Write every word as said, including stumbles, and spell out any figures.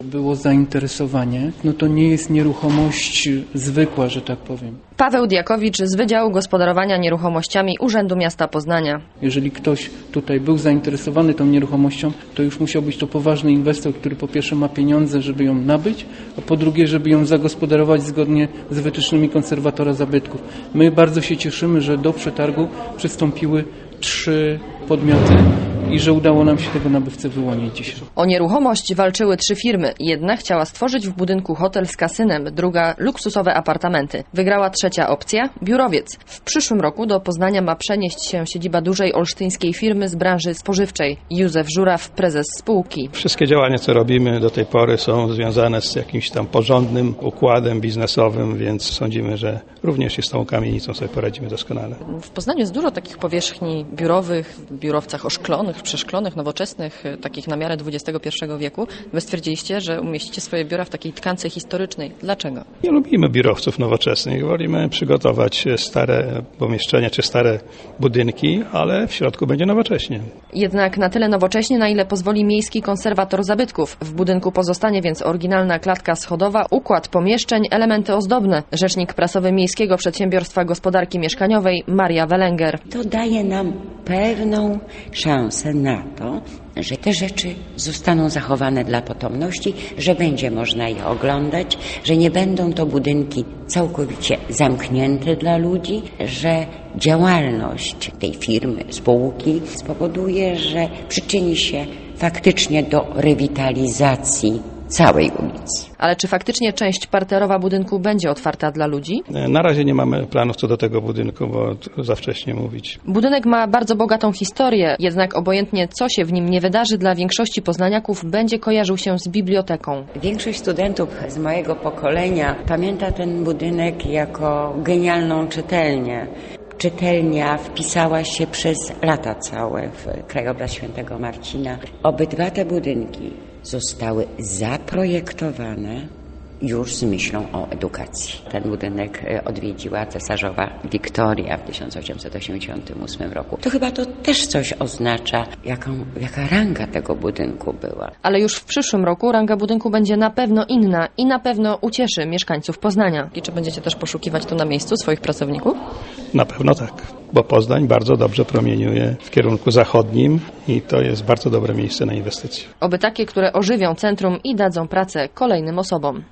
Było zainteresowanie, no to nie jest nieruchomość zwykła, że tak powiem. Paweł Diakowicz z Wydziału Gospodarowania Nieruchomościami Urzędu Miasta Poznania. Jeżeli ktoś tutaj był zainteresowany tą nieruchomością, to już musiał być to poważny inwestor, który po pierwsze ma pieniądze, żeby ją nabyć, a po drugie, żeby ją zagospodarować zgodnie z wytycznymi konserwatora zabytków. My bardzo się cieszymy, że do przetargu przystąpiły trzy podmioty i że udało nam się tego nabywcę wyłonić dzisiaj. O nieruchomość walczyły trzy firmy. Jedna chciała stworzyć w budynku hotel z kasynem, druga luksusowe apartamenty. Wygrała trzecia opcja – biurowiec. W przyszłym roku do Poznania ma przenieść się siedziba dużej olsztyńskiej firmy z branży spożywczej. Józef Żuraw, prezes spółki. Wszystkie działania, co robimy do tej pory, są związane z jakimś tam porządnym układem biznesowym, więc sądzimy, że również i z tą kamienicą sobie poradzimy doskonale. W Poznaniu jest dużo takich powierzchni biurowych, w biurowcach oszklonych, przeszklonych, nowoczesnych, takich na miarę dwudziestego pierwszego wieku. Wy stwierdziliście, że umieścicie swoje biura w takiej tkance historycznej. Dlaczego? Nie lubimy biurowców nowoczesnych. Wolimy przygotować stare pomieszczenia czy stare budynki, ale w środku będzie nowocześnie. Jednak na tyle nowocześnie, na ile pozwoli miejski konserwator zabytków. W budynku pozostanie więc oryginalna klatka schodowa, układ pomieszczeń, elementy ozdobne. Rzecznik prasowy Miejskiego Przedsiębiorstwa Gospodarki Mieszkaniowej Maria Welenger. To daje nam pewną szansę na to, że te rzeczy zostaną zachowane dla potomności, że będzie można je oglądać, że nie będą to budynki całkowicie zamknięte dla ludzi, że działalność tej firmy, spółki spowoduje, że przyczyni się faktycznie do rewitalizacji całej ulicy. Ale czy faktycznie część parterowa budynku będzie otwarta dla ludzi? Na razie nie mamy planów co do tego budynku, bo za wcześnie mówić. Budynek ma bardzo bogatą historię, jednak obojętnie co się w nim nie wydarzy, dla większości poznaniaków będzie kojarzył się z biblioteką. Większość studentów z mojego pokolenia pamięta ten budynek jako genialną czytelnię. Czytelnia wpisała się przez lata całe w krajobraz Świętego Marcina. Obydwa te budynki zostały zaprojektowane już z myślą o edukacji. Ten budynek odwiedziła cesarzowa Wiktoria w tysiąc osiemset osiemdziesiątym ósmym roku. To chyba to też coś oznacza, jaką, jaka ranga tego budynku była. Ale już w przyszłym roku ranga budynku będzie na pewno inna i na pewno ucieszy mieszkańców Poznania. I czy będziecie też poszukiwać tu na miejscu swoich pracowników? Na pewno tak, bo Poznań bardzo dobrze promieniuje w kierunku zachodnim i to jest bardzo dobre miejsce na inwestycje. Oby takie, które ożywią centrum i dadzą pracę kolejnym osobom.